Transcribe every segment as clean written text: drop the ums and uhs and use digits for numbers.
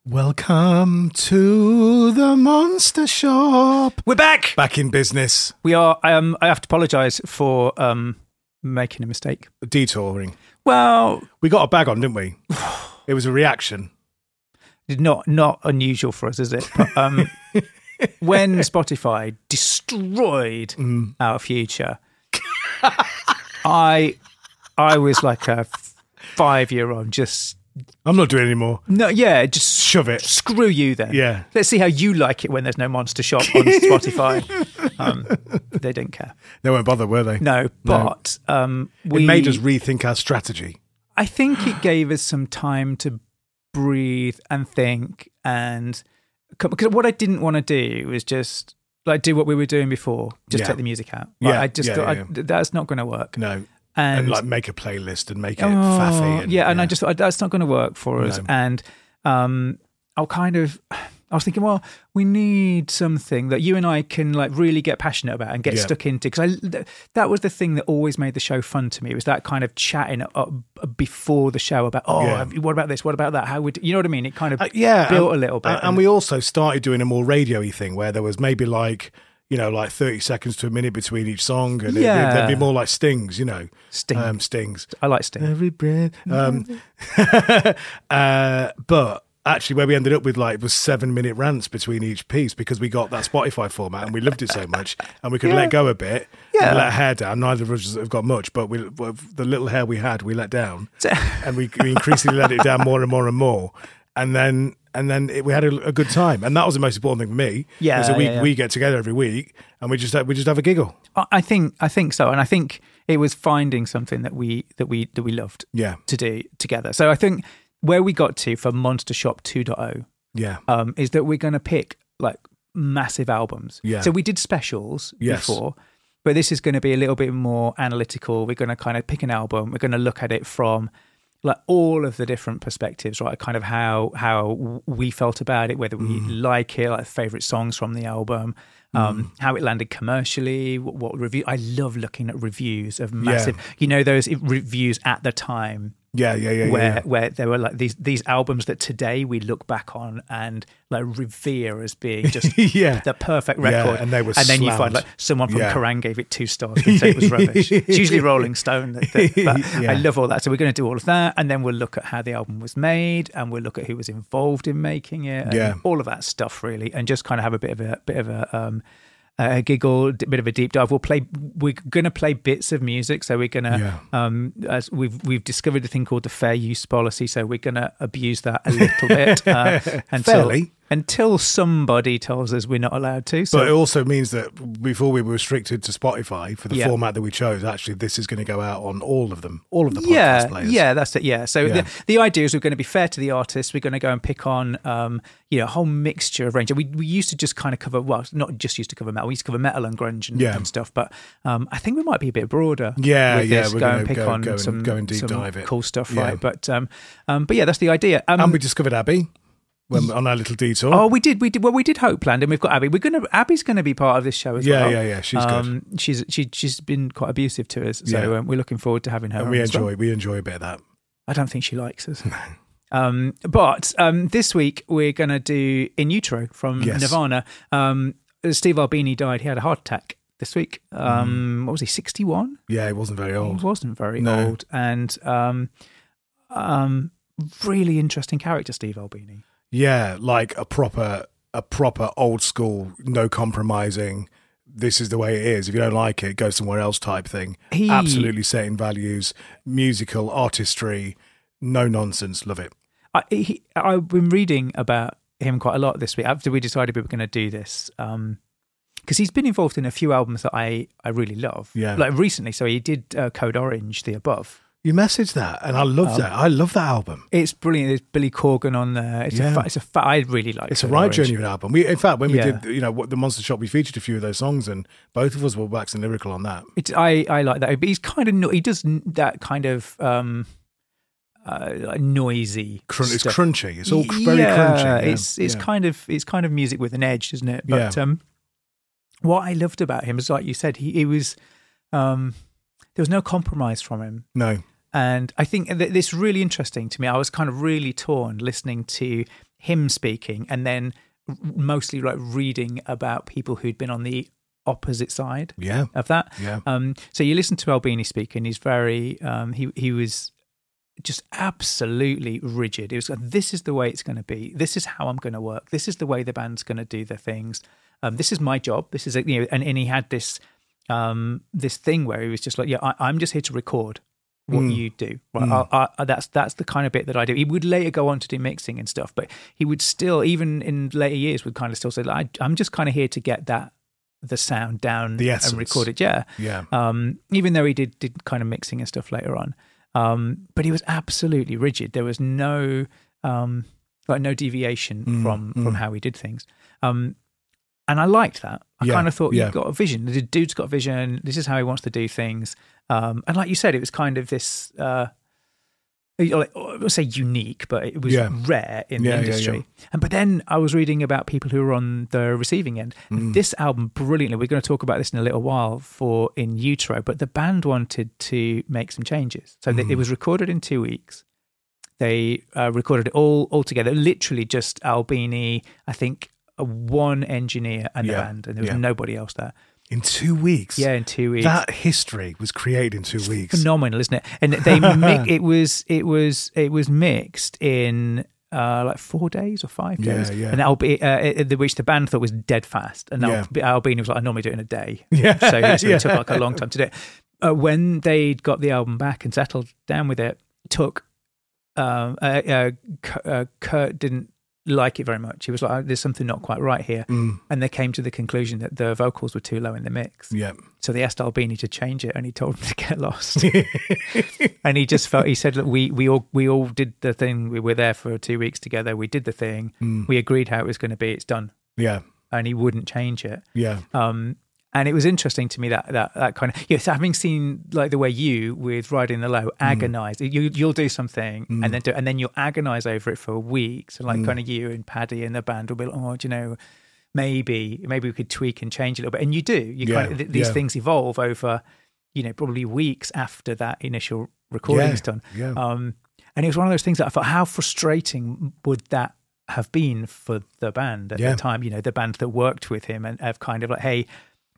Welcome to the Monster Shop. We're back. Back in business. We are. I have to apologise for making a mistake. Detouring. Well, we got a bag on, didn't we? It was a reaction. Not unusual for us, is it? But, when Spotify destroyed our future, I was like a 5-year-old just. I'm not doing it anymore. No, yeah, just shove it. Screw you then. Yeah. Let's see how you like it when there's no Monster Shop on Spotify. They didn't care. They weren't bothered, were they? No, but it made us rethink our strategy. I think it gave us some time to breathe and think, and because what I didn't want to do was just like do what we were doing before, just take the music out. Like, I just thought that's not going to work. No. And like make a playlist and make it faffy. And, and I just thought that's not going to work for us. And I was thinking, well, we need something that you and I can like really get passionate about and get stuck into. Because that was the thing that always made the show fun to me. It was that kind of chatting before the show about, what about this? What about that? How would you know what I mean? It kind of built a little bit. And we also started doing a more radio-y thing where there was maybe like, like 30 seconds to a minute between each song, and there'd be more like stings, stings. I like stings. Every breath. But actually, where we ended up with was 7-minute rants between each piece because we got that Spotify format and we loved it so much, and we could let go a bit, and let hair down. Neither of us have got much, but the little hair we had, we let down, and we increasingly let it down more and more and more, and then we had a good time, and that was the most important thing for me. We get together every week and we just have a giggle. I think so, and I think it was finding something that we loved to do together. So I think where we got to for Monster Shop 2.0 is that we're going to pick like massive albums. So we did specials before, but this is going to be a little bit more analytical. We're going to kind of pick an album. We're going to look at it from like all of the different perspectives, right? Kind of how we felt about it, whether we like it, like favorite songs from the album, how it landed commercially, what review. I love looking at reviews of massive, those reviews at the time. Where there were like these albums that today we look back on and like revere as being just the perfect record, and they were and then you find like someone from Kerrang gave it 2 stars and said it was rubbish. It's usually Rolling Stone, but I love all that. So we're going to do all of that, and then we'll look at how the album was made, and we'll look at who was involved in making it, and all of that stuff really, and just kind of have a bit of a giggle, a bit of a deep dive. We're going to play bits of music, so we're going to, as we've discovered a thing called the fair use policy, so we're going to abuse that a little bit until somebody tells us we're not allowed to. So. But it also means that before we were restricted to Spotify for the format that we chose, actually this is going to go out on all of the podcast players. Yeah, that's it. Yeah, so the idea is we're going to be fair to the artists. We're going to go and pick on a whole mixture of range. We used to just kind of cover, well, not just used to cover metal. We used to cover metal and grunge and stuff. But I think we might be a bit broader. We're going to pick on some deep dive it. Cool stuff, right? But that's the idea. And we discovered Abby. On our little detour. Oh, we did. Well, we did Hopeland, and we've got Abby. Abby's going to be part of this show as well. Yeah. She's good. She's been quite abusive to us, so we're looking forward to having her. And we enjoy a bit of that. I don't think she likes us. But this week we're going to do In Utero from Nirvana. Steve Albini died. He had a heart attack this week. What was he? 61? Yeah, he wasn't very old. He wasn't very old, and really interesting character, Steve Albini. Yeah, like a proper old school, no compromising. This is the way it is. If you don't like it, go somewhere else type thing. Absolutely setting values, musical artistry, no nonsense. Love it. I've been reading about him quite a lot this week after we decided we were going to do this. Because he's been involved in a few albums that I really love. Yeah. Like recently, so he did Code Orange, The Above. You messaged that, and I love that. I love that album. It's brilliant. There's Billy Corgan on there. I really like it. It's a right genuine album. In fact, when we did, the Monster Shop, we featured a few of those songs, and both of us were waxing lyrical on that. I like that. But he's kind of he does that kind of noisy. It's crunchy. It's all very crunchy. Yeah. It's kind of music with an edge, isn't it? But what I loved about him is, like you said, he was. There was no compromise from him. No. And I think that this is really interesting to me. I was kind of really torn listening to him speaking, and then mostly like reading about people who'd been on the opposite side of that. So you listen to Albini speak, and he's very he was just absolutely rigid. It was like, this is the way it's going to be. This is how I'm going to work. This is the way the band's going to do their things. This is my job. This is and he had this this thing where he was just like, I'm just here to record what you do. Right? That's the kind of bit that I do. He would later go on to do mixing and stuff, but he would still, even in later years, would kind of still say, like, I'm just kind of here to get the sound down and record it. Even though he did kind of mixing and stuff later on. But he was absolutely rigid. There was no no deviation from how he did things. And I liked that. I kind of thought, you've got a vision. The dude's got a vision. This is how he wants to do things. And like you said, it was kind of this, I would say unique, but it was rare in the industry. But then I was reading about people who were on the receiving end. This album, brilliantly, we're going to talk about this in a little while in Utero, but the band wanted to make some changes. So it was recorded in 2 weeks. They recorded it all together, literally just Albini, I think, one engineer and the band, and there was nobody else there. In 2 weeks? Yeah, in 2 weeks. That history was created in 2 weeks. Phenomenal, isn't it? And they it was mixed in like 4 days or 5 days. And which the band thought was dead fast. And Albini was like, I normally do it in a day. So it took like a long time to do it. When they got the album back and settled down with it, took Kurt didn't like it very much. He was like, there's something not quite right here. And they came to the conclusion that the vocals were too low in the mix. So they asked Albini to change it, and he told them to get lost. And he said, look, we all did the thing. We were there for 2 weeks together. We did the thing. We agreed how it was going to be. It's done. And he wouldn't change it. And it was interesting to me that kind of, so having seen like the way you with Riding the Low agonize, you'll do something and then you'll agonize over it for weeks, and like kind of you and Paddy and the band will be like, maybe we could tweak and change a little bit, and you do. These things evolve over, probably weeks after that initial recording is done. And it was one of those things that I thought, how frustrating would that have been for the band at the time? The band that worked with him and have kind of like, hey,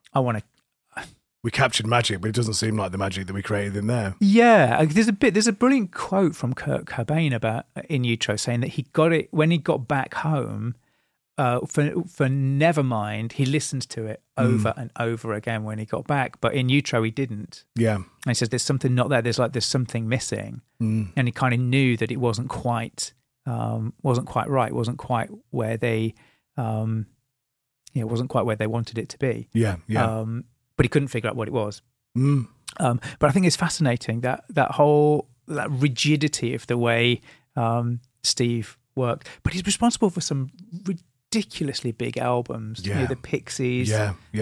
we captured magic, but it doesn't seem like the magic that we created in there. There's a brilliant quote from Kurt Cobain about in Utero saying that he got it when he got back home for Nevermind. He listened to it over and over again when he got back, but in Utero he didn't. And he says there's something not there. There's something missing, and he kind of knew that it wasn't quite right. Wasn't quite where they. It wasn't quite where they wanted it to be. But he couldn't figure out what it was. But I think it's fascinating that rigidity of the way Steve worked. But he's responsible for some ridiculously big albums. The Pixies.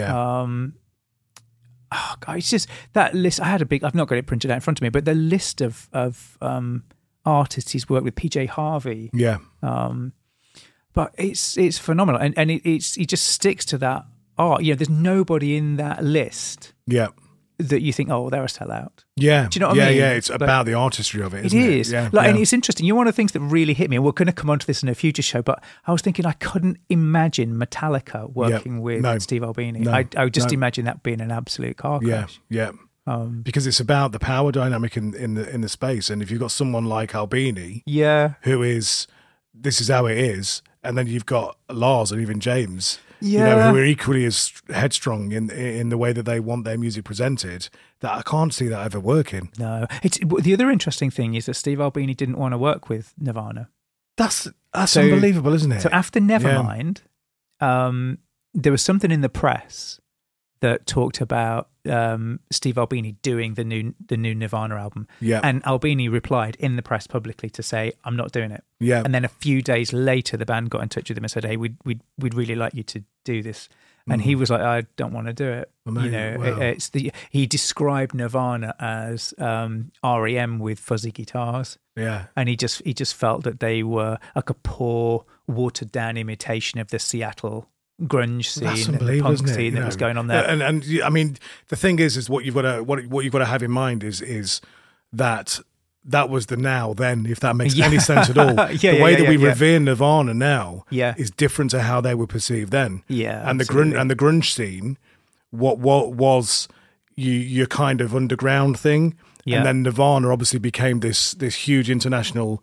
It's just that list. I've not got it printed out in front of me, but the list of artists he's worked with, PJ Harvey. But it's phenomenal, and he just sticks to that art. There's nobody in that list that you think, oh, they're a sellout. Do you know what I mean? It's about the artistry of it, isn't it? It is. And it's interesting. One of the things that really hit me, and we're going to come on to this in a future show, but I was thinking I couldn't imagine Metallica working with Steve Albini. I would just imagine that being an absolute car crash. Because it's about the power dynamic in the space, and if you've got someone like Albini, who is, this is how it is. And then you've got Lars and even James, who are equally as headstrong in the way that they want their music presented. That I can't see that ever working. No, the other interesting thing is that Steve Albini didn't want to work with Nirvana. That's unbelievable, isn't it? So after Nevermind, there was something in the press that talked about Steve Albini doing the new Nirvana album. And Albini replied in the press publicly to say, I'm not doing it. And then a few days later, the band got in touch with him and said, hey, we'd really like you to do this. And he was like, I don't want to do it. He described Nirvana as REM with fuzzy guitars. And he just felt that they were like a poor, watered down imitation of the Seattle grunge scene and the punk scene that was going on there. And I mean, the thing is what you've got to have in mind is that that was the now then, if that makes any sense at all. The way that we revere Nirvana now is different to how they were perceived then. And the grunge scene, what was your kind of underground thing, and then Nirvana obviously became this huge international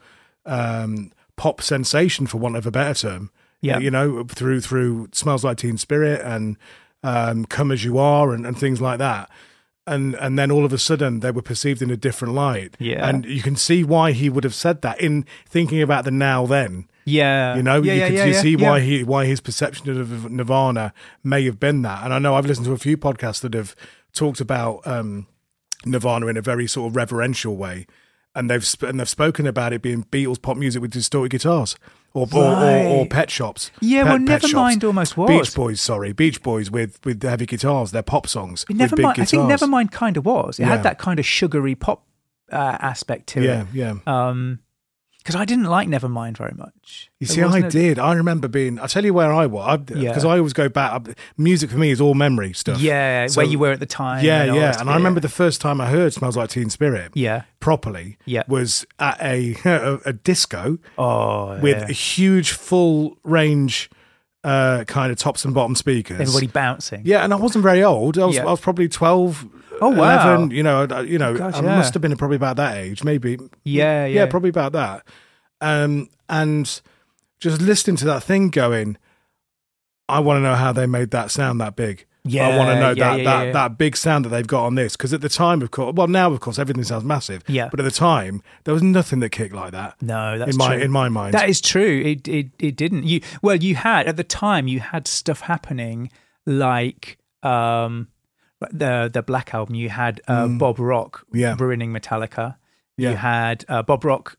pop sensation, for want of a better term. You know, through Smells Like Teen Spirit and Come As You Are and things like that. And then all of a sudden they were perceived in a different light. And you can see why he would have said that in thinking about the now then. You know, you can see why his perception of Nirvana may have been that. And I know I've listened to a few podcasts that have talked about Nirvana in a very sort of reverential way, and they've spoken about it being Beatles pop music with distorted guitars. Or Pet Shops. Nevermind almost was. Beach Boys with heavy guitars. They're pop songs with big guitars. I think Nevermind kind of was. It had that kind of sugary pop aspect to it. Because I didn't like Nevermind very much. You see, I did. I remember I'll tell you where I was. Because I always go back. Music for me is all memory stuff. So, where you were at the time. And I remember the first time I heard Smells Like Teen Spirit properly was at a disco with a huge full range kind of tops and bottom speakers. Everybody bouncing. Yeah, and I wasn't very old. I was probably 12. Oh wow! 11, I must have been probably about that age, maybe. Yeah, probably about that. And just listening to that thing, going, I want to know how they made that sound that big. I want to know that big sound that they've got on this, because at the time, of course, now of course everything sounds massive. But at the time, there was nothing that kicked like that. No, that's true. In my mind, that is true. It didn't. You had at the time you had stuff happening like. The Black Album, you had Bob Rock ruining Metallica. You had Bob Rock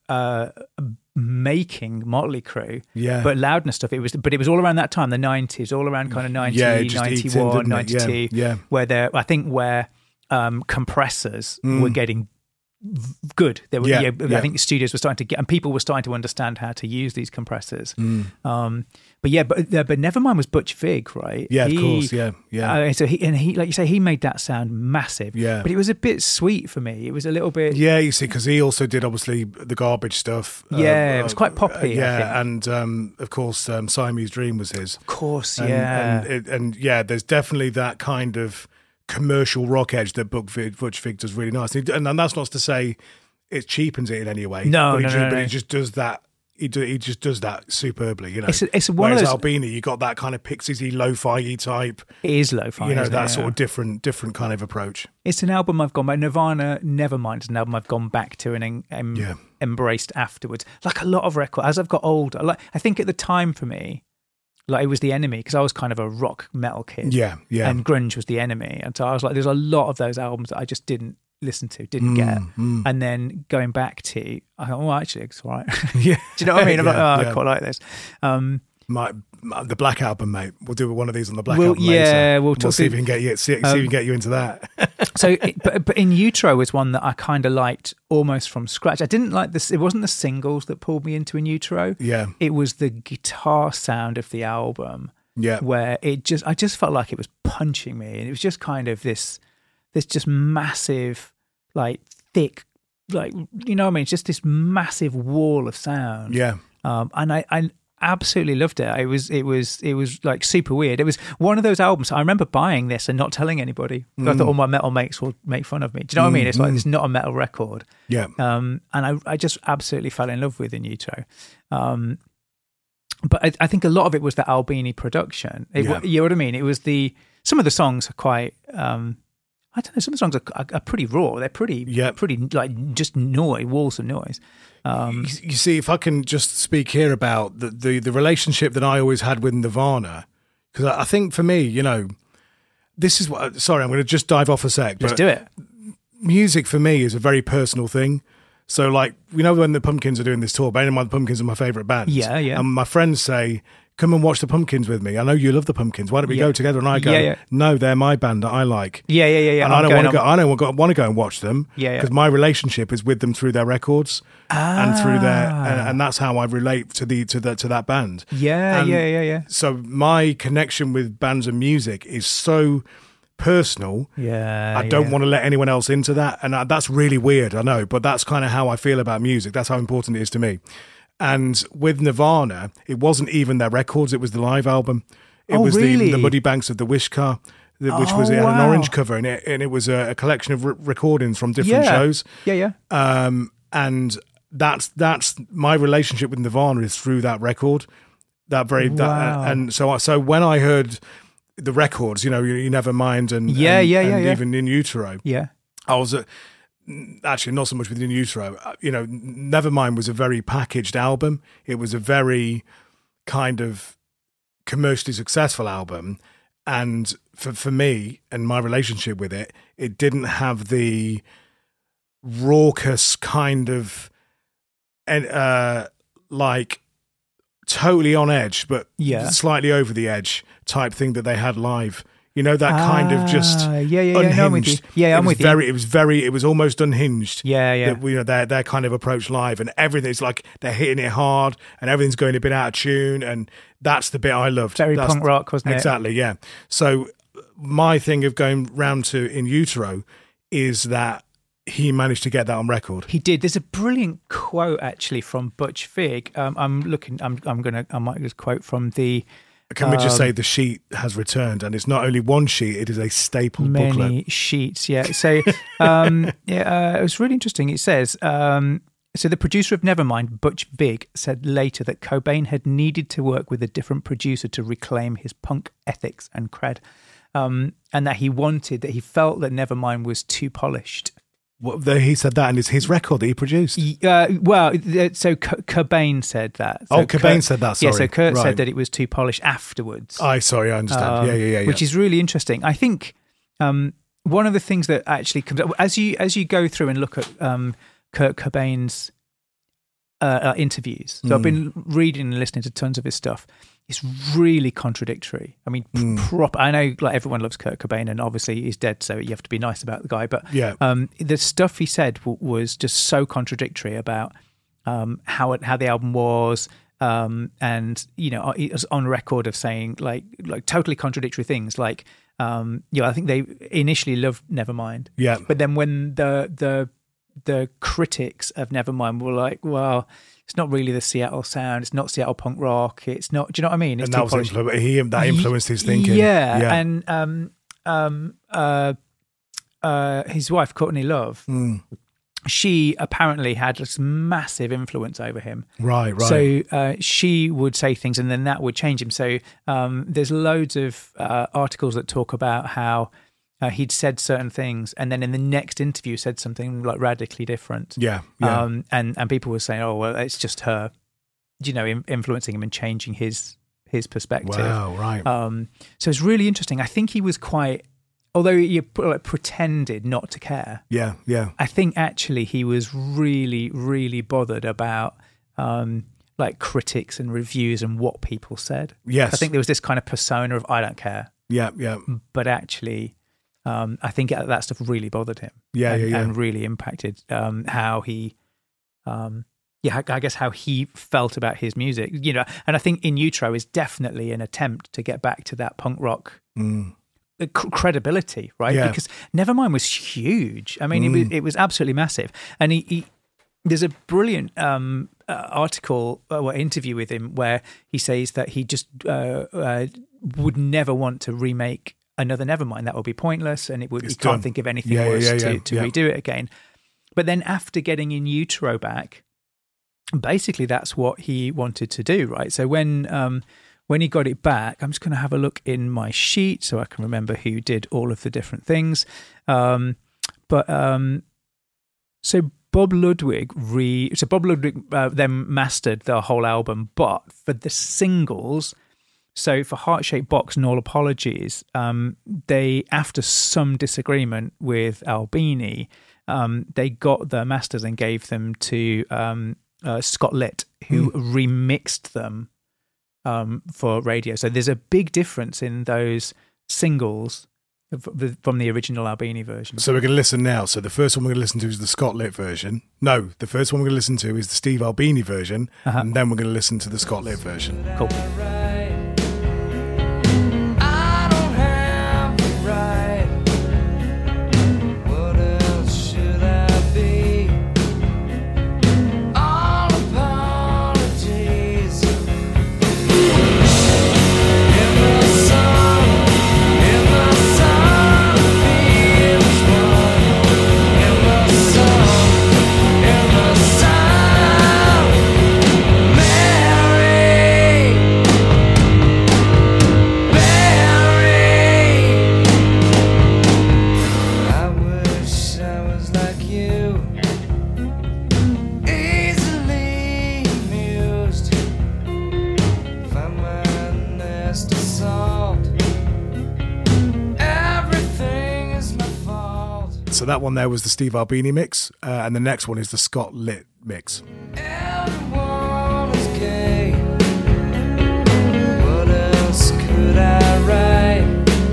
making Motley Crue, but Loudness stuff. It was all around that time, the 90s, all around kind of 90, 91, 92, where compressors were getting good. They were, I think the studios were starting to get, and people were starting to understand how to use these compressors. But Nevermind was Butch Vig, right? Of course, So he, like you say, he made that sound massive. But it was a bit sweet for me. It was a little bit. You see, because he also did obviously the Garbage stuff. It was quite poppy. And of course, Siamese Dream was his. Of course, and there's definitely that kind of commercial rock edge that Butch Vig does really nice, and that's not to say it cheapens it in any way. No, but he just does that. He just does that superbly, you know. It's one of those. Albini, you got that kind of Pixies-y, lo-fi-y type. It is lo-fi, you know, that sort of different kind of approach. It's an album I've gone back. Nirvana, Nevermind is an album I've gone back to and embraced afterwards. Like a lot of records, as I've got older. Like I think at the time for me, like it was The Enemy, because I was kind of a rock metal kid. And grunge was The Enemy, and so I was like, there's a lot of those albums that I just didn't listen to, didn't get. And then going back to, I thought, actually, it's all right. Do you know what I mean? I'm like, I quite like this. The Black Album, mate. We'll do one of these on the Black Album later. We'll see if we can get you. See if we can get you into that. But In Utero was one that I kind of liked almost from scratch. I didn't like this. It wasn't the singles that pulled me into In Utero. It was the guitar sound of the album. Where I just felt like it was punching me, and it was just kind of this just massive, like thick, like, you know what I mean? It's just this massive wall of sound. And I absolutely loved it. It was like super weird. It was one of those albums. I remember buying this and not telling anybody. I thought all my metal mates would make fun of me. Do you know what I mean? It's like, it's not a metal record. And I just absolutely fell in love with In Utero. But I think a lot of it was the Albini production. You know what I mean? It was some of the songs are quite. I don't know. Some of the songs are pretty raw. They're pretty like just noise, walls of noise. You see, if I can just speak here about the relationship that I always had with Nirvana, because I think for me, you know, this is what. Sorry, I'm going to just dive off a sec. Just do it. Music for me is a very personal thing. So, like, you know, when the Pumpkins are doing this tour, bearing in mind the Pumpkins are my favourite band. And my friends say, come and watch the Pumpkins with me. I know you love the Pumpkins. Why don't we go together? And I go, no, they're my band that I like. And I don't want to go. I don't want to go and watch them. Because my relationship is with them through their records and through their, and that's how I relate to that band. Yeah. So my connection with bands and music is so personal. I don't want to let anyone else into that. And that's really weird, I know, but that's kind of how I feel about music. That's how important it is to me. And with Nirvana, it wasn't even their records, it was the live album. It was really? the Muddy Banks of the Wish Car, which was it had an orange cover, and it was a collection of recordings from different shows. And that's my relationship with Nirvana is through that record. And so when I heard the records, you Nevermind and even In Utero, I was actually not so much with In Utero. Nevermind was a very packaged album. It was a very kind of commercially successful album, and for me and my relationship with it, it didn't have the raucous kind of like totally on edge but slightly over the edge type thing that they had live. That kind of just unhinged. No, I'm with you. I'm with you. It was almost unhinged. That, their kind of approach live, and everything's like they're hitting it hard and everything's going a bit out of tune, and that's the bit I loved. Very punk rock, wasn't it? Exactly, yeah. So my thing of going round to In Utero is that he managed to get that on record. He did. There's a brilliant quote actually from Butch Vig. I might just quote from the. Can we just say the sheet has returned, and it's not only one sheet; it is a stapled booklet. Many sheets, yeah. So, it was really interesting. It says, so the producer of Nevermind, Butch Vig, said later that Cobain had needed to work with a different producer to reclaim his punk ethics and cred, and that he felt that Nevermind was too polished. He said that, and it's his record that he produced. So Cobain said that. So Cobain said that, sorry. Yeah, so Kurt said that it was too polished afterwards. I understand. Yeah. Which is really interesting. I think one of the things that actually comes up, as you go through and look at Kurt Cobain's interviews, so I've been reading and listening to tons of his stuff, it's really contradictory. I mean, I know like everyone loves Kurt Cobain, and obviously he's dead, so you have to be nice about the guy. But the stuff he said was just so contradictory about how the album was, and he was on record of saying like totally contradictory things. Like, I think they initially loved Nevermind, but then when the critics of Nevermind were like, well, it's not really the Seattle sound. It's not Seattle punk rock. It's not. Do you know what I mean? It's and that influenced his thinking. And his wife Courtney Love, she apparently had this massive influence over him. Right. So she would say things, and then that would change him. So there's loads of articles that talk about how he'd said certain things, and then in the next interview said something like radically different. And people were saying, "Oh, well, it's just her," influencing him and changing his perspective. Wow, right. So it's really interesting. I think he was quite, although he pretended not to care. Yeah. I think actually he was really, really bothered about like critics and reviews and what people said. Yes, I think there was this kind of persona of I don't care. Yeah. But actually. I think that stuff really bothered him. And really impacted how he, I guess how he felt about his music. And I think In Utero is definitely an attempt to get back to that punk rock credibility, right? Yeah. Because Nevermind was huge. I mean, it was absolutely massive. And he there's a brilliant article or interview with him where he says that he just would never want to remake another Nevermind. That would be pointless, and he can't think of anything worse to redo it again. But then after getting In Utero back, basically that's what he wanted to do, right? So when he got it back, I'm just going to have a look in my sheet so I can remember who did all of the different things. So Bob Ludwig then mastered the whole album, but for the singles. So for Heart-Shaped Box and All Apologies, they, after some disagreement with Albini, they got the masters and gave them to Scott Litt, who remixed them for radio. So there's a big difference in those singles from the original Albini version. So we're going to listen now. So the first one we're going to listen to is the Scott Litt version. No, the first one we're going to listen to is the Steve Albini version, and then we're going to listen to the Scott Litt version. Cool. I don't have the right nest of salt. Everything is my fault. So that one there was the Steve Albini mix, and the next one is the Scott Litt mix. Everyone is gay. What else could I write?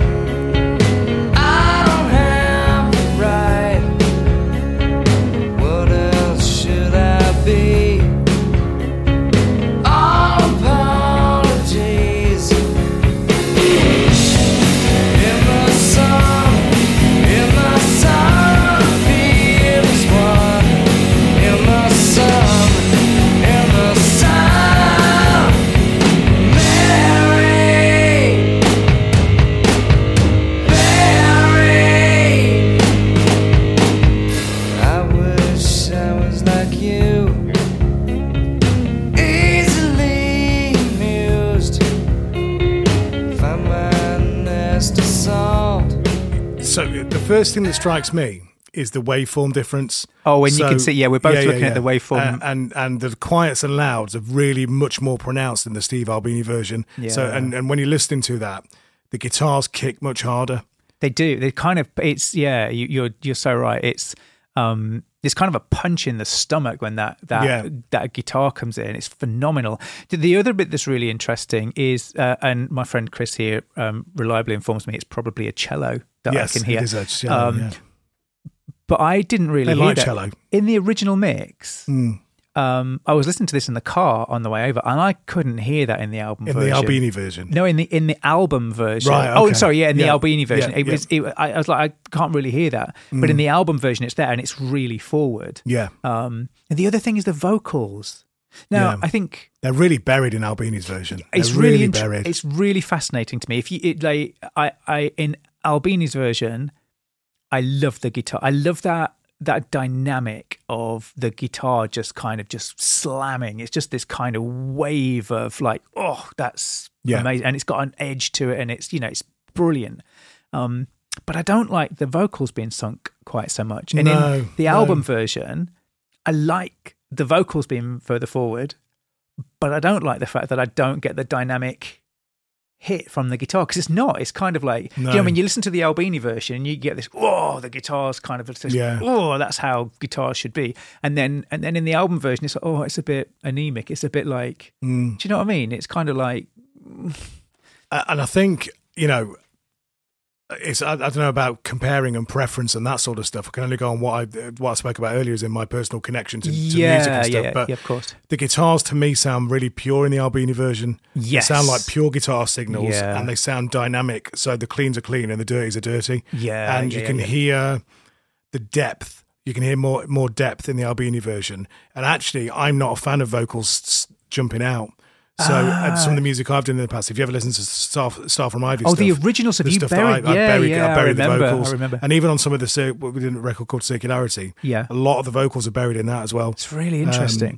I don't have the right. What else should I be? All apologies. In the sun, feel as one. In the sun, Mary, I wish I was like you, easily amused. Find my nest of salt. So the first thing that strikes me is the waveform difference. Oh, when you can see, we're both looking at the waveform. And the quiets and louds are really much more pronounced in the Steve Albini version. Yeah. So, and when you're listening to that, the guitars kick much harder. They do. They kind of, you're so right. It's kind of a punch in the stomach when that guitar comes in. It's phenomenal. The other bit that's really interesting is, and my friend Chris here reliably informs me, it's probably a cello that I can hear. It is a cello, But I didn't really hear that. Cello. In the original mix, I was listening to this in the car on the way over, and I couldn't hear that in the album version. In the Albini version? No, in the album version. Right, okay. Oh, sorry, in the Albini version. I was like, I can't really hear that. But in the album version, it's there, and it's really forward. Yeah. And the other thing is the vocals. Now, I think they're really buried in Albini's version. It's really buried. It's really fascinating to me. If you in Albini's version, I love the guitar. I love that dynamic of the guitar just slamming. It's just this kind of wave of like, oh, that's amazing. And it's got an edge to it, and it's brilliant. But I don't like the vocals being sunk quite so much. And in the album version, I like the vocals being further forward, but I don't like the fact that I don't get the dynamic hit from the guitar, because it's kind of like, you know, when you listen to the Albini version and you get this, oh, the guitar's kind of oh, that's how guitars should be, and then in the album version it's like, oh, it's a bit anemic, it's a bit like, do you know what I mean? It's kind of like, and I think, you know, it's, I don't know about comparing and preference and that sort of stuff. I can only go on what I spoke about earlier, is in my personal connection to music and stuff. But of course, the guitars to me sound really pure in the Albini version. Yes. They sound like pure guitar signals, and they sound dynamic. So the cleans are clean and the dirties are dirty. Yeah, and you can hear the depth. You can hear more depth in the Albini version. And actually, I'm not a fan of vocals jumping out. So some of the music I've done in the past, if you ever listen to Star from Ivy stuff, the original stuff, I buried the vocals. I remember. And even on some of what we did a record called Circularity, a lot of the vocals are buried in that as well. It's really interesting.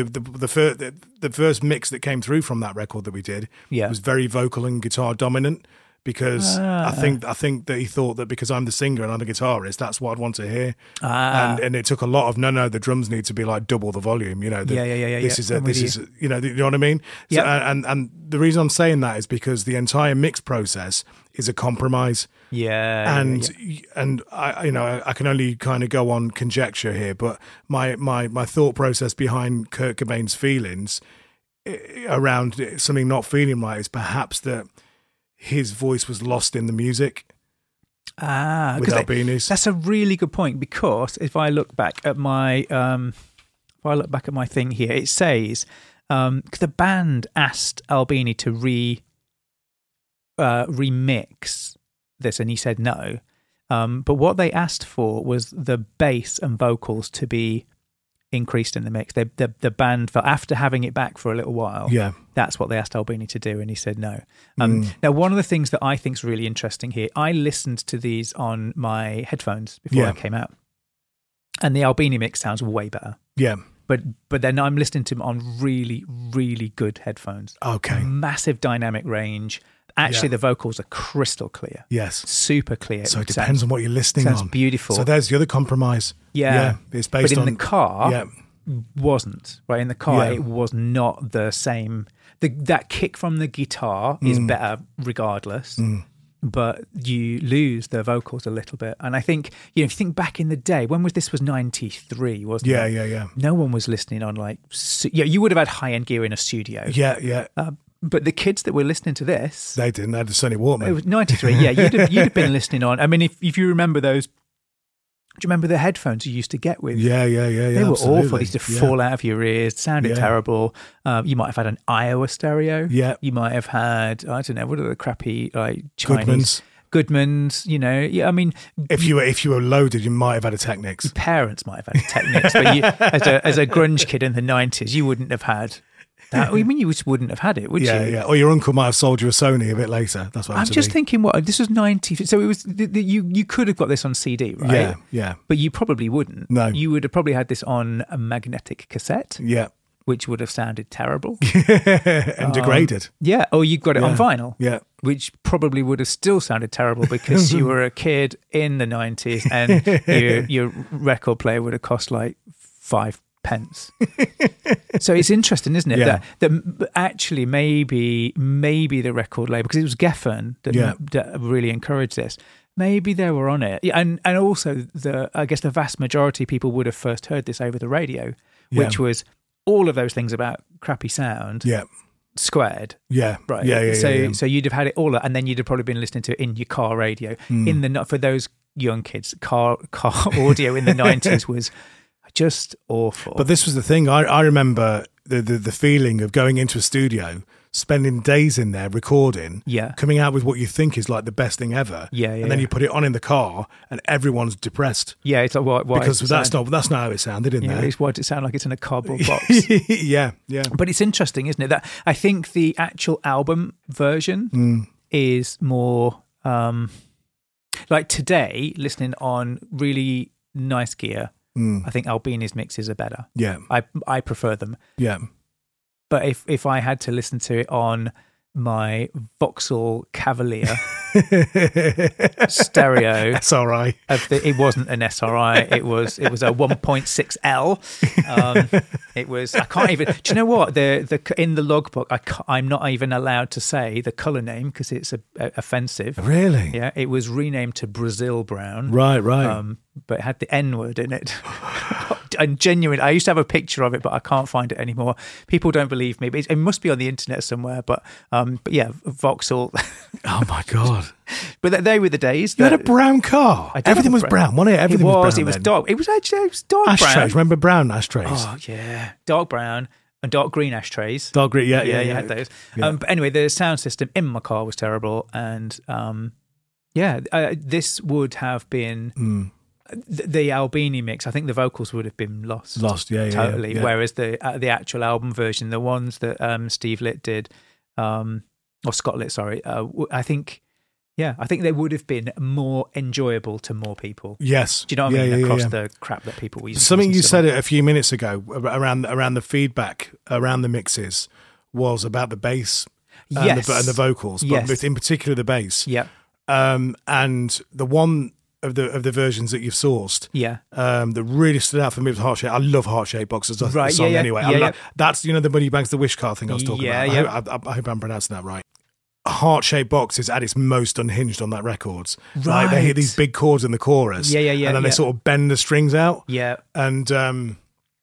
The first mix that came through from that record that we did was very vocal and guitar dominant, because I think that he thought that because I'm the singer and I'm the guitarist, that's what I'd want to hear. And it took a lot of the drums need to be like double the volume. You know, this is you know what I mean. So, and the reason I'm saying that is because the entire mix process is a compromise. And I can only kind of go on conjecture here, but my thought process behind Kurt Cobain's feelings around something not feeling right is perhaps that his voice was lost in the music. With Albini's. That's a really good point, because if I look back at my thing here, it says the band asked Albini to remix this, and he said no. But what they asked for was the bass and vocals to be increased in the mix. The band felt, after having it back for a little while, that's what they asked Albini to do, and he said no. Now, one of the things that I think is really interesting here, I listened to these on my headphones before I came out, and the Albini mix sounds way better. But then I'm listening to them on really, really good headphones. Okay. Massive dynamic range. Actually, the vocals are crystal clear. Yes. Super clear. So it depends on what you're listening on. Sounds beautiful. So there's the other compromise. It's based on... But in the car, wasn't. Right, in the car, it was not the same. that kick from the guitar is better regardless. But you lose the vocals a little bit. And I think, if you think back in the day, this was 93, wasn't it? Yeah. No one was listening on you would have had high-end gear in a studio. Yeah. But the kids that were listening to this... They didn't. They had the Sony Walkman. It was 93, yeah. You'd have been listening on... I mean, if you remember those... Do you remember the headphones you used to get with? Yeah. They were awful. They used to fall out of your ears, sounded terrible. You might have had an Iowa stereo. Yeah. You might have had, I don't know, what are the crappy Chinese... Goodmans, Yeah, I mean... If you were loaded, you might have had a Technics. Your parents might have had a Technics, but as a grunge kid in the 90s, you wouldn't have had... that. You mean you just wouldn't have had it, would you? Yeah. Or your uncle might have sold you a Sony a bit later. That's what I'm just thinking. What this was 90, so it was. You could have got this on CD, right? Yeah. But you probably wouldn't. No, you would have probably had this on a magnetic cassette. Yeah, which would have sounded terrible and degraded. Yeah, or you got it on vinyl. Yeah, which probably would have still sounded terrible because you were a kid in the 90s and your record player would have cost like 5 pence. So it's interesting, isn't it? Yeah. That actually maybe the record label, because it was Geffen that really encouraged this. Maybe they were on it, and also I guess the vast majority of people would have first heard this over the radio, which was all of those things about crappy sound. Yeah. Squared. Yeah. Right. Yeah. So you'd have had it all, and then you'd have probably been listening to it in your car radio. For those young kids, car audio in the 90s was just awful. But this was the thing. I remember the feeling of going into a studio, spending days in there recording, coming out with what you think is like the best thing ever, and then you put it on in the car, and everyone's depressed. Yeah, it's like why because that's not how it sounded in there. Why does it sound like it's in a cardboard box? Yeah. But it's interesting, isn't it? That I think the actual album version is more like today. Listening on really nice gear. I think Albini's mixes are better. Yeah. I prefer them. Yeah. But if I had to listen to it on my Vauxhall Cavalier stereo SRI, it wasn't an SRI. It was a 1.6L. It was. I can't even. Do you know what? The in the logbook, I'm not even allowed to say the color name because it's offensive. Really? Yeah. It was renamed to Brazil Brown. Right. But it had the N word in it. And genuine, I used to have a picture of it, but I can't find it anymore. People don't believe me, but it must be on the internet somewhere. But yeah, Vauxhall. Oh my god! But they were the days. You had a brown car. Everything was brown, wasn't it? Everything was brown. It was dark. It was dark ashtrays. brown. Remember brown ashtrays? Oh yeah, dark brown and dark green ashtrays. Dark green, yeah. You had those. Yeah. But anyway, the sound system in my car was terrible, and this would have been. The Albini mix, I think the vocals would have been lost, totally. Yeah. Whereas the actual album version, the ones that Steve Litt did, or Scott Litt, sorry, I think they would have been more enjoyable to more people. Yes, do you know what I mean? Across the crap that people were using. Something you said a few minutes ago around the feedback around the mixes was about the bass, and the vocals, but in particular the bass. Yeah, and the one. Of the versions that you've sourced, that really stood out for me was Heart Shape. I love Heart Shape Box as a song anyway. That's the Money Banks the Wish Car thing I was talking about. I hope I'm pronouncing that right. Heart Shape Box is at its most unhinged on that record. Right, they hit these big chords in the chorus, and then they sort of bend the strings out, and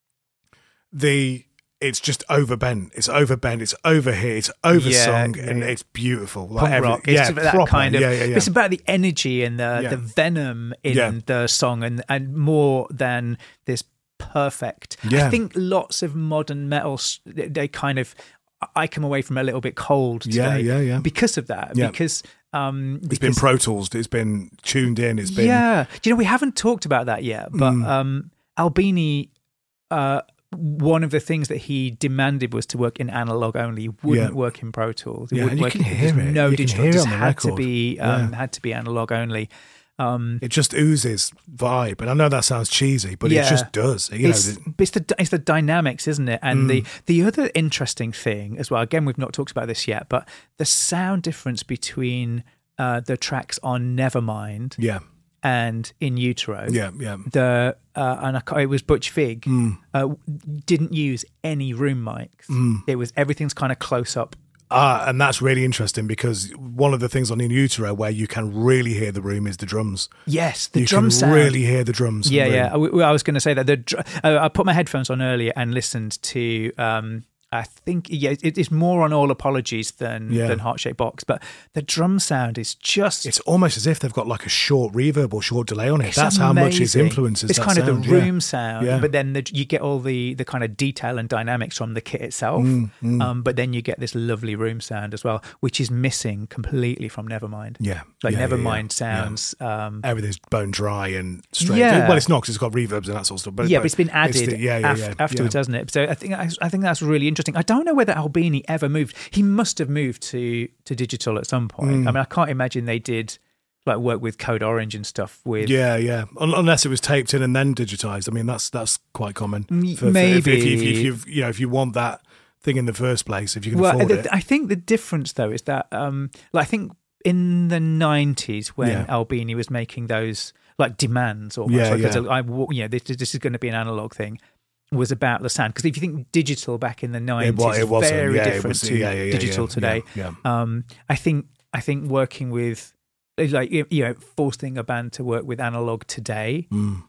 it's just overbent. It's overbent. It's overhit. It's oversung, and it's beautiful. Punk rock. It's that proper, kind of. Yeah. It's about the energy and the venom in the song, and more than this perfect. Yeah. I think lots of modern metal, they kind of. I come away from a little bit cold today, because of that. Yeah. Because it's been Pro Tools. It's been tuned in. It's been we haven't talked about that yet, but Albini. One of the things that he demanded was to work in analog only. He wouldn't work in Pro Tools. He wouldn't work you can hear it. No digital. It just had to be analog only. It just oozes vibe, and I know that sounds cheesy, but it just does. It's the dynamics, isn't it? And the other interesting thing as well. Again, we've not talked about this yet, but the sound difference between the tracks on Nevermind, and In Utero. Yeah. It was Butch Vig. Didn't use any room mics. It was everything's kind of close up. And that's really interesting because one of the things on In Utero where you can really hear the room is the drums. Yes, the drum sound. You can really hear the drums. Yeah. I was going to say that. I put my headphones on earlier and listened to. I think it's more on All Apologies than Heart Shaped Box, but the drum sound is just... It's almost as if they've got like a short reverb or short delay on it. That's amazing. How much it influences it's that kind sound. Of the room sound, but then you get all the kind of detail and dynamics from the kit itself, but then you get this lovely room sound as well, which is missing completely from Nevermind. Yeah. Nevermind sounds... everything's bone dry and straight. Yeah. Well, it's not because it's got reverbs and that sort of stuff. But it's been added afterwards, hasn't it? So I think that's really interesting. I don't know whether Albini ever moved. He must have moved to digital at some point. I mean, I can't imagine they did like work with Code Orange and stuff with. Yeah. Unless it was taped in and then digitized. I mean, that's quite common. Maybe if you want that thing in the first place, if you can afford it. I think the difference though is that I think in the 90s when Albini was making those like demands almost this is going to be an analog thing. Was about the sound, because if you think digital back in the 90s it was very different to digital today. I think working with forcing a band to work with analog today,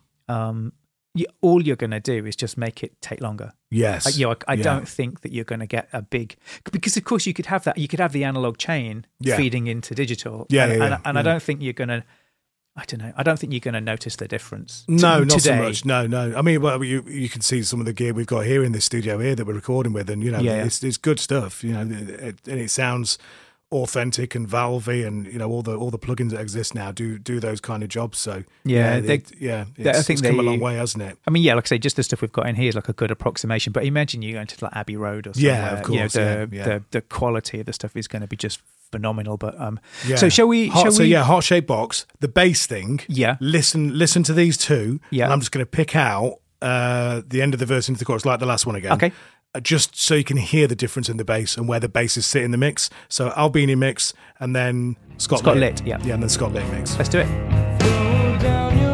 all you're going to do is just make it take longer. Yes, I don't think that you're going to get a big, because of course you could have that. You could have the analog chain feeding into digital. I don't think you're going to. I don't know. I don't think you're going to notice the difference. No, not today. so much. No. I mean, well, you can see some of the gear we've got here in this studio here that we're recording with, and it's good stuff. And it sounds authentic and valvey, and all the plugins that exist now do those kind of jobs. So I think it's come a long way, hasn't it? I mean, like I say, just the stuff we've got in here is like a good approximation. But imagine you going to like Abbey Road or somewhere. Yeah, of course. The quality of the stuff is going to be just phenomenal. But so shall we? Heart Shaped Box, the bass thing. Yeah, listen to these two. Yeah, and I'm just going to pick out the end of the verse into the chorus, like the last one again. Okay. Just so you can hear the difference in the bass and where the basses sit in the mix. So Albini mix, and then Scott Litt. Yeah, and then Scott Litt mix. Let's do it. Throw down your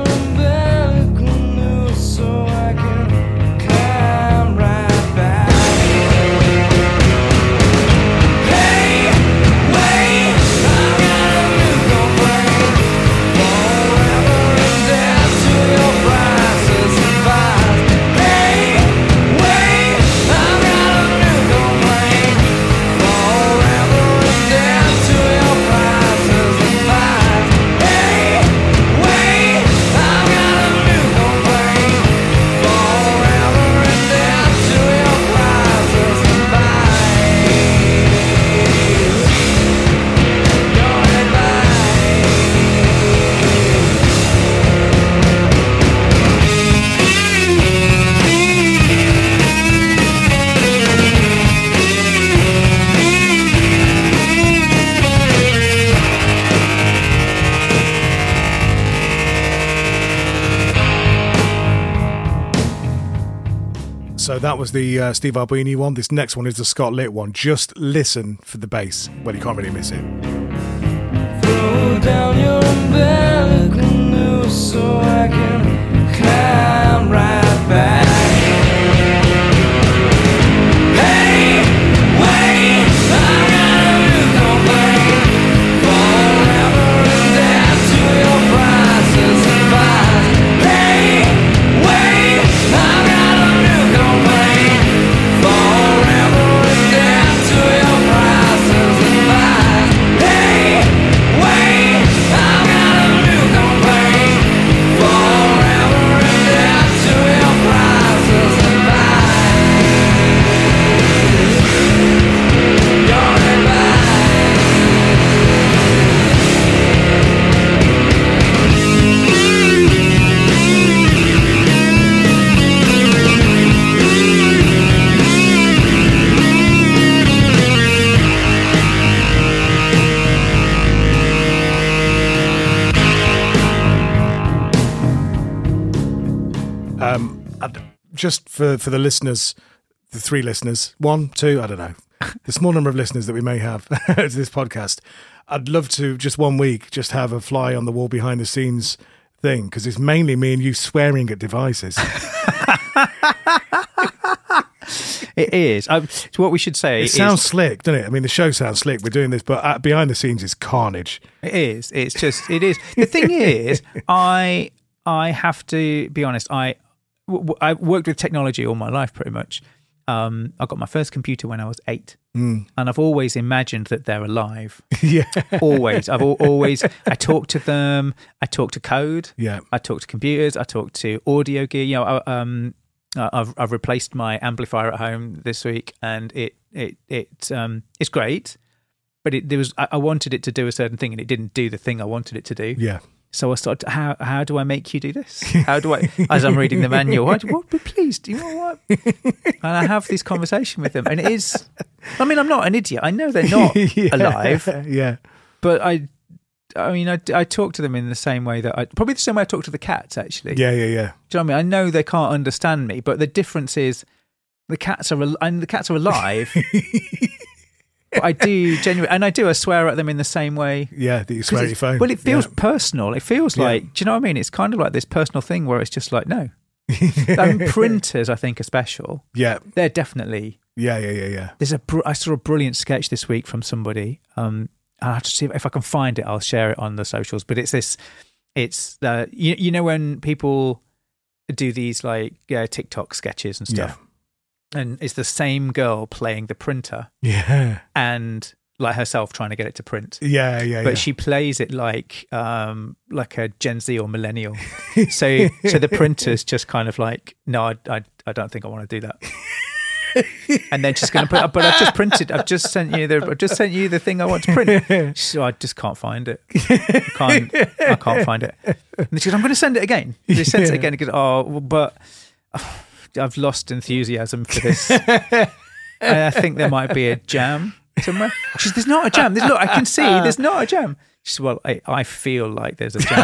umbilical so I can climb right back. Hey, wait, I got a new complaint. Forever and dead to your prices and vibes. Hey, wait, I got a new complaint. Forever and dead to your prices and vibes. Hey, wait, I got a new complaint. Forever and dead to your prices and vibes. Your advice. So that was the Steve Albini one. This next one is the Scott Litt one. Just listen for the bass. Well, you can't really miss it. Throw down your umbilical noose so I can climb right back. Hey, wait, I got a new complaint. Forever and dead to your prices and vibes. Hey, wait, I got a new complaint. Forever and dead to your prices and vibes. Hey, wait, I got a new complaint. Forever and dead to your prices and vibes. Your advice. Just for the listeners, the three listeners, 1, 2, I don't know, the small number of listeners that we may have to this podcast, I'd love to just one week just have a fly on the wall behind the scenes thing because it's mainly me and you swearing at devices. It is. So what we should say it sounds slick, doesn't it? I mean, the show sounds slick. We're doing this, but behind the scenes is carnage. It is. It's just, it is. The thing is, I have to be honest. I worked with technology all my life, pretty much. I got my first computer when I was 8, and I've always imagined that they're alive. Yeah, always. I've always. I talk to them. I talk to code. Yeah, I talk to computers. I talk to audio gear. You know, I've replaced my amplifier at home this week, and it's great. But I wanted it to do a certain thing, and it didn't do the thing I wanted it to do. Yeah. So I started. How do I make you do this? How do I? As I'm reading the manual, what? Please, do you know what? And I have this conversation with them, and it is. I mean, I'm not an idiot. I know they're not alive. Yeah. But I mean, I talk to them in the same way that probably the same way I talk to the cats. Actually. Yeah. Do you know what I mean? I know they can't understand me, but the difference is the cats are alive. But I do genuinely, and I swear at them in the same way. Yeah, that you swear at your phone. Well, it feels personal. It feels like, do you know what I mean? It's kind of like this personal thing where it's just like, no. Printers, I think, are special. Yeah. They're definitely. Yeah. I saw a brilliant sketch this week from somebody. I'll have to see if I can find it. I'll share it on the socials. But it's this, you know, when people do these like TikTok sketches and stuff. Yeah. And it's the same girl playing the printer. Yeah. And like herself trying to get it to print. Yeah. But she plays it like a Gen Z or millennial. So the printer's just kind of like, no, I don't think I want to do that. And then she's going to put, but I've just printed. I've just sent you the thing I want to print. So I just can't find it. I can't find it. And she goes, I'm going to send it again. She sends it again. It goes, but I've lost enthusiasm for this. I think there might be a jam somewhere. She says, there's not a jam. Look, I can see there's not a jam. She said, well, I feel like there's a jam.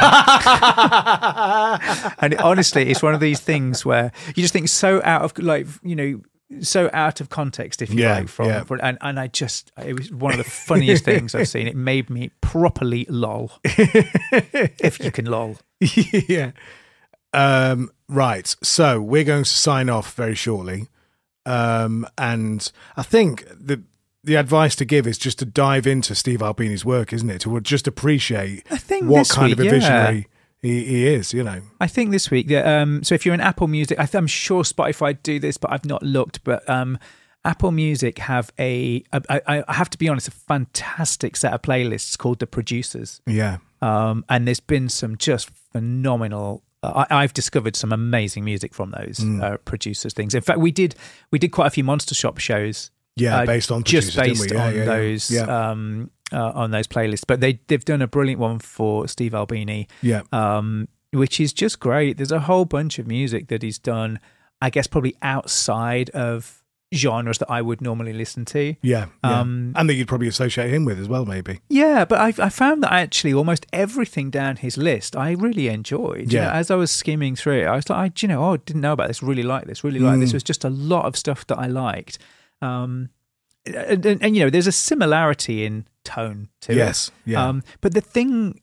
And honestly, it's one of these things where you just think so out of, like, you know, so out of context, if you like, and I just, it was one of the funniest things I've seen. It made me properly lol. If you can lol. Yeah. Right, so we're going to sign off very shortly, and I think the advice to give is just to dive into Steve Albini's work, isn't it? To just appreciate what kind of a visionary he is, you know. I think this week, so if you're in Apple Music, I'm sure Spotify do this, but I've not looked, but Apple Music have I have to be honest, a fantastic set of playlists called The Producers. Yeah. And there's been some just phenomenal I've discovered some amazing music from those producers things. In fact, we did quite a few Monster Shop shows. Yeah, based on just based on those on those playlists. But they've done a brilliant one for Steve Albini. Yeah, which is just great. There's a whole bunch of music that he's done, I guess, probably outside of genres that I would normally listen to. Yeah. And that you'd probably associate him with as well, maybe. Yeah, but I found that actually almost everything down his list I really enjoyed. Yeah. You know, as I was skimming through it, I was like, I didn't know about this, really like this, really like this. It was just a lot of stuff that I liked. And you know, there's a similarity in tone to it. Yes, yeah. But the thing...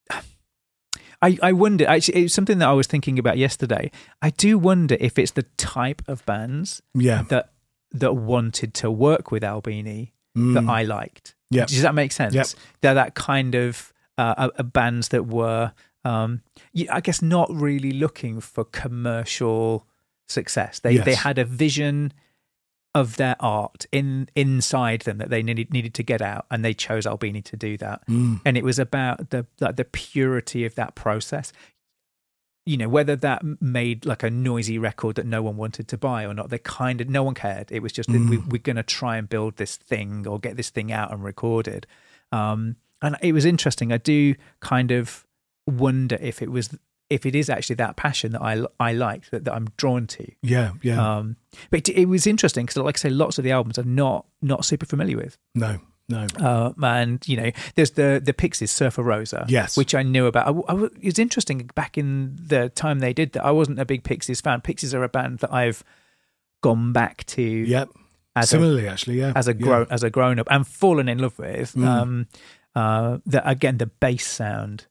I wonder, actually, it's something that I was thinking about yesterday. I do wonder if it's the type of bands that wanted to work with Albini that I liked. Yeah. Does that make sense? Yep. They're that kind of bands that were, I guess, not really looking for commercial success. They had a vision of their art inside them that they needed to get out, and they chose Albini to do that. And it was about the purity of that process. You know, whether that made like a noisy record that no one wanted to buy or not, no one cared. It was just that we're going to try and build this thing or get this thing out and recorded. And it was interesting. I do kind of wonder if it is actually that passion that I like, that I'm drawn to. Yeah. But it was interesting because, like I say, lots of the albums I'm not super familiar with. No. And you know, there's the Pixies, Surfer Rosa, yes, which I knew about. It was interesting back in the time they did that. I wasn't a big Pixies fan. Pixies are a band that I've gone back to. Yep. As a grown up and fallen in love with. That again, the bass sound. Yeah.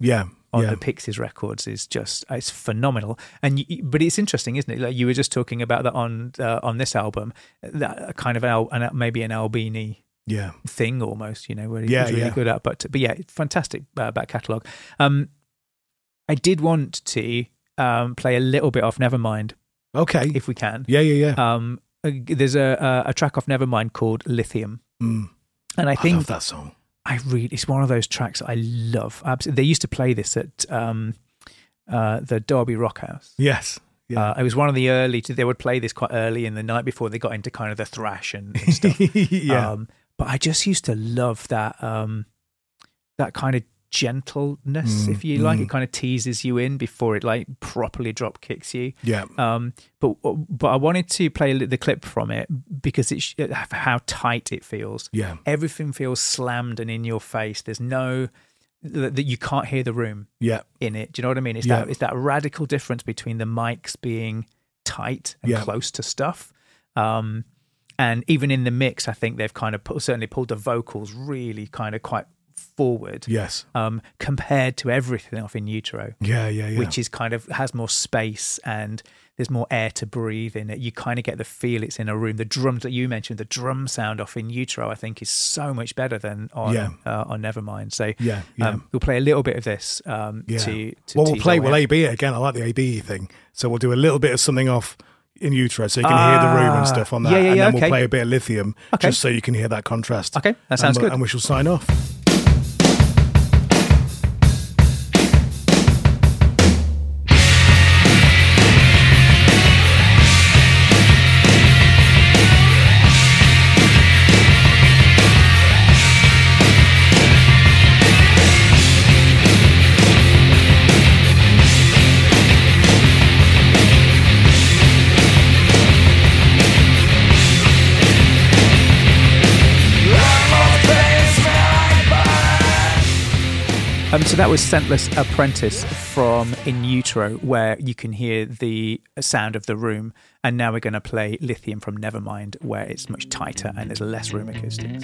on the Pixies records is just, it's phenomenal. And but it's interesting, isn't it? Like you were just talking about that on this album, that kind of maybe an Albini thing almost, where he's really good at. But yeah, fantastic back catalogue. I did want to play a little bit off Nevermind. Okay, if we can. Yeah. There's a track off Nevermind called Lithium, and I think love that song. It's one of those tracks I love. Absolutely. They used to play this at the Derby Rock House. Yes. Yeah. It was one of the early. They would play this quite early in the night before they got into kind of the thrash and stuff. But I just used to love that that kind of gentleness, if you like. It kind of teases you in before it like properly drop kicks you. Yeah. But I wanted to play the clip from it because it's how tight it feels. Yeah. Everything feels slammed and in your face. There's no that you can't hear the room. In it. Do you know what I mean? It's that radical difference between the mics being tight and close to stuff. And even in the mix, I think they've kind of certainly pulled the vocals really kind of quite forward, compared to everything off In Utero, which is kind of has more space and there's more air to breathe in it. You kind of get the feel it's in a room. The drums that you mentioned, the drum sound off In Utero, I think is so much better than on Nevermind. So we'll play a little bit of this. We'll AB it again. I like the AB thing, so we'll do a little bit of something off In Utero so you can hear the room and stuff on that, and then we'll play a bit of Lithium just so you can hear that contrast. Okay, that sounds good. And we shall sign off. So that was Scentless Apprentice from In Utero, where you can hear the sound of the room. And now we're going to play Lithium from Nevermind, where it's much tighter and there's less room acoustics.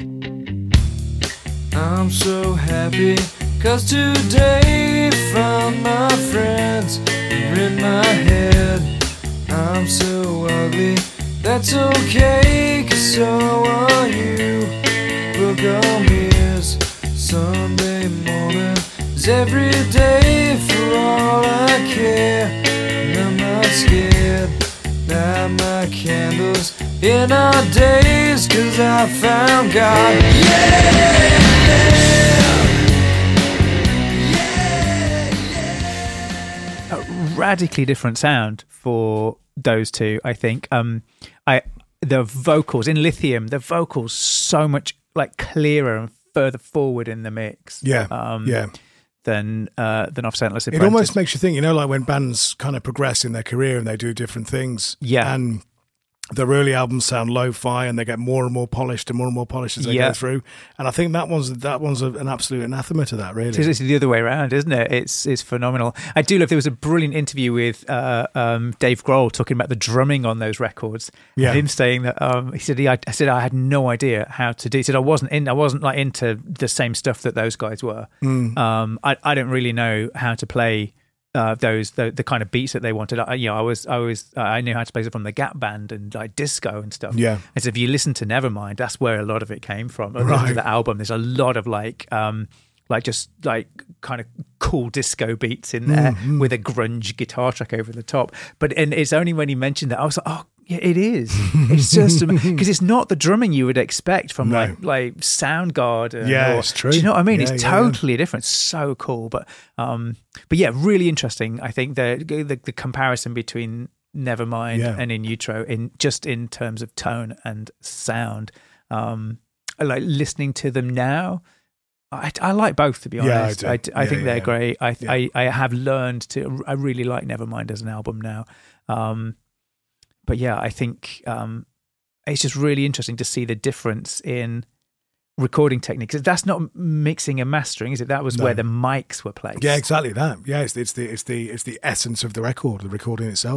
I'm so happy, 'cause today found my friends are in my head. I'm so ugly, that's okay, 'cause so are you. Book on mirrors, Sunday morning is every day for all I care. And I'm not scared, light my candles in our days, 'cause I found God. A radically different sound for those two, I think. The vocals in Lithium, the vocals so much like clearer and further forward in the mix. Than off Scentless Apprentice. It almost makes you think, like when bands kind of progress in their career and they do different things. And their early albums sound lo-fi and they get more and more polished as they go through. And I think that one's an absolute anathema to that, really. It's the other way around, isn't it? It's phenomenal. I do love, there was a brilliant interview with Dave Grohl talking about the drumming on those records. Yeah. And him saying that he said I had no idea how to do. He said I wasn't like into the same stuff that those guys were. I don't really know how to play the kind of beats that they wanted. I knew how to play it from the Gap Band and like disco and stuff. Yeah. And so if you listen to Nevermind, that's where a lot of it came from. Listen to the album, there's a lot of like just like kind of cool disco beats in there with a grunge guitar track over the top. And it's only when he mentioned that I was like, oh yeah, it is. It's just because it's not the drumming you would expect from like Soundgarden. It's true. Do you know what I mean? It's totally different. So cool, but yeah, really interesting. I think the comparison between Nevermind and In Utero in terms of tone and sound. Like listening to them now, I like both, to be honest. I think they're great. I have learned I really like Nevermind as an album now. But yeah, I think it's just really interesting to see the difference in recording techniques. That's not mixing and mastering, is it? That was where the mics were placed. Yeah, exactly that. Yeah, it's the essence of the record, the recording itself.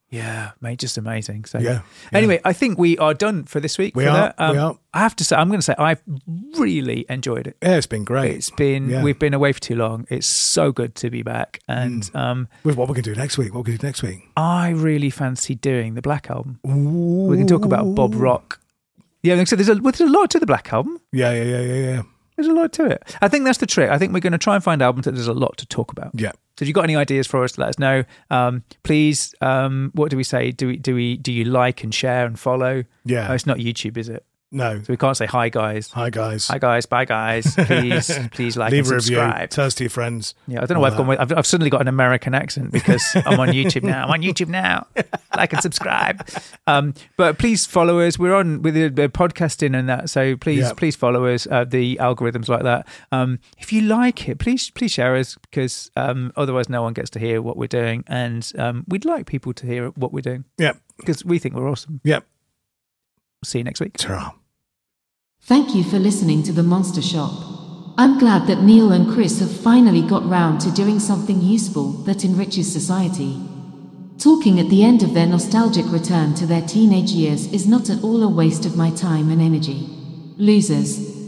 Yeah, mate, just amazing. So anyway, I think we are done for this week. We are. I have to say, I'm going to say I've really enjoyed it. Yeah, it's been great. It's been we've been away for too long. It's so good to be back. And with what we're going to do next week. What we're going to do next week? I really fancy doing the Black Album. Ooh. We can talk about Bob Rock. Yeah, so there's a lot to the Black Album. Yeah. There's a lot to it. I think that's the trick. I think we're going to try and find albums that there's a lot to talk about. Yeah. So if you've got any ideas for us, let us know. Please, what do we say? Do you like and share and follow? Yeah. Oh, it's not YouTube, is it? No. So we can't say hi guys. Hi guys. Hi guys. Bye guys. Please like Leave and subscribe. Leave a review. Tell us to your friends. Yeah, I don't know why I've gone with. I've suddenly got an American accent because I'm on YouTube now. Like and subscribe. But please follow us. We're on with the podcasting and that. So please follow us. The algorithms like that. If you like it, please share us because otherwise no one gets to hear what we're doing, and we'd like people to hear what we're doing. Yeah, because we think we're awesome. Yeah. See you next week. Ta-ra. Thank you for listening to The Monster Shop. I'm glad that Neil and Chris have finally got round to doing something useful that enriches society. Talking at the end of their nostalgic return to their teenage years is not at all a waste of my time and energy. Losers.